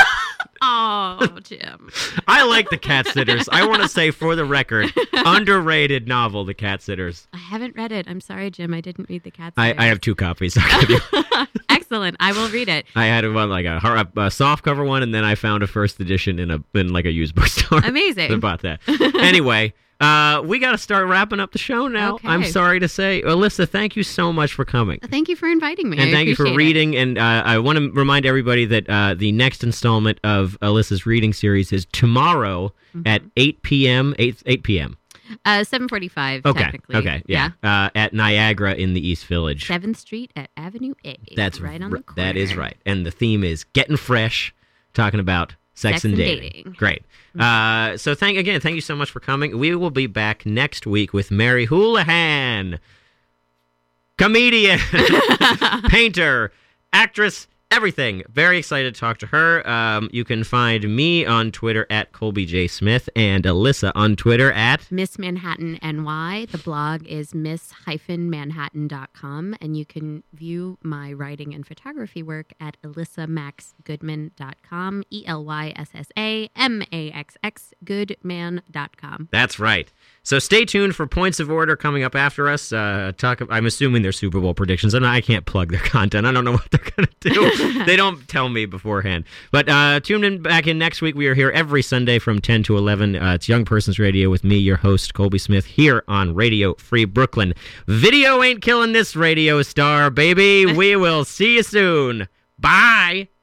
Oh, Jim. I like the Cat Sitters. I want to say for the record, underrated novel, The Cat Sitters. I haven't read it. I'm sorry, Jim. I didn't read the Cat I, I have two copies. I'll give you. Excellent. I will read it. I had one like a, hard- a soft cover one, and then I found a first edition in a in like a used bookstore. Amazing. I bought that. Anyway, uh, we got to start wrapping up the show now. Okay. I'm sorry to say, Alyssa, thank you so much for coming. Thank you for inviting me. And I thank you for appreciate reading. And uh, I want to remind everybody that uh, the next installment of Alyssa's reading series is tomorrow Mm-hmm. at eight p.m. eight p.m. it. Uh, seven forty-five, Okay. technically. Okay. Yeah. Uh, at Niagara in the East Village. seventh Street at Avenue A. That's right on r- the corner. That is right. And the theme is getting fresh, talking about sex, Sex and and dating. dating. Great. Uh, so thank again, thank you so much for coming. We will be back next week with Mary Houlihan, comedian, painter, actress, everything. Very excited to talk to her. Um, you can find me on Twitter at Colby J. Smith and Alyssa on Twitter at Miss Manhattan N Y. The blog is miss manhattan dot com, and you can view my writing and photography work at elissa max goodman dot com, E L Y S S A M A X X goodman dot com. That's right. So stay tuned for Points of Order coming up after us. Uh, talk. I'm assuming they're Super Bowl predictions, and I can't plug their content. I don't know what they're going to do. They don't tell me beforehand. But uh, tune in back in next week. We are here every Sunday from ten to eleven. Uh, it's Young Persons Radio with me, your host, Colby Smith, here on Radio Free Brooklyn. Video ain't killing this radio star, baby. We will see you soon. Bye.